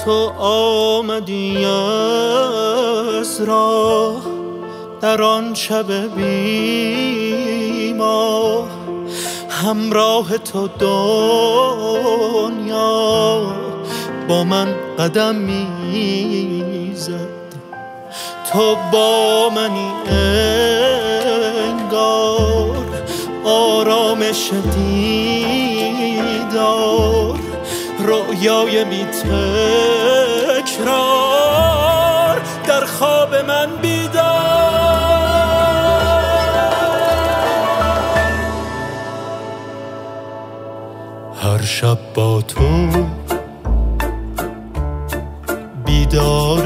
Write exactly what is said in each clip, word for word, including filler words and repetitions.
تو آمدی از راه در آن شب بی ماه، همراه تو دنیا با من قدم میزد. تو با منی انگار، آرامش دیدار، رویای بی تکرار، در خواب من بیدار. هر شب با تو بیدار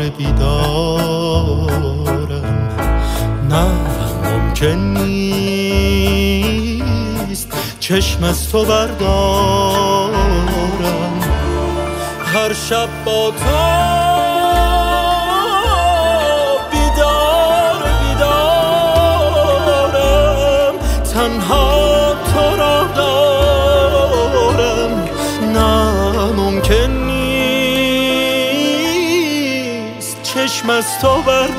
بیدارم، نه ممکن نیست چشم از تو بردارم. هر شب با تو بیدار بیدارم، تنها تو را دارم، نه ممکن نیست چشم از تو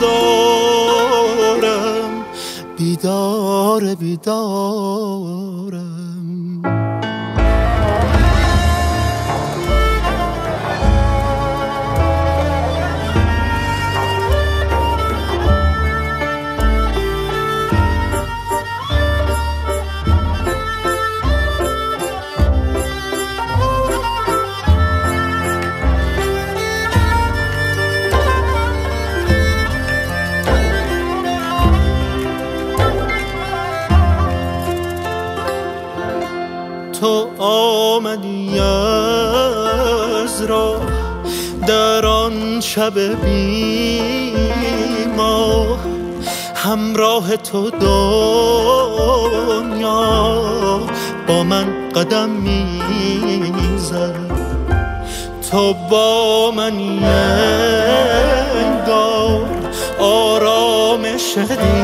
بردارم. بیدار بیدارم. تو آمدی از راه در آن شب بی ماه، همراه تو دنیا با من قدم میزد. تو با منی انگار، آرامش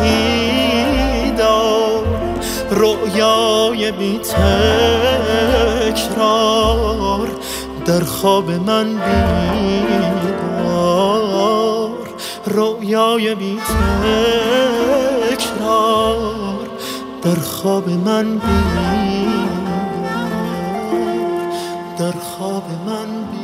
دیدار، رویای بی تکرار، در خواب من بیدار، رویای بی تکرار، در خواب من بیدار، در خواب من بیدار.